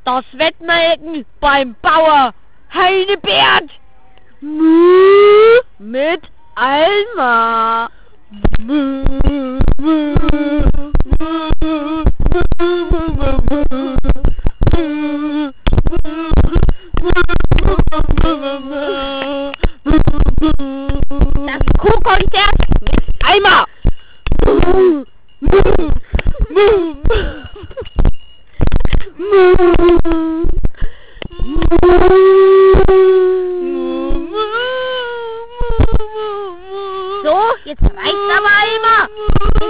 Das Wettmelken beim Bauer Heinebert mit Alma. Das Kuhkonzert mit Alma. So, jetzt reicht's aber, Alma.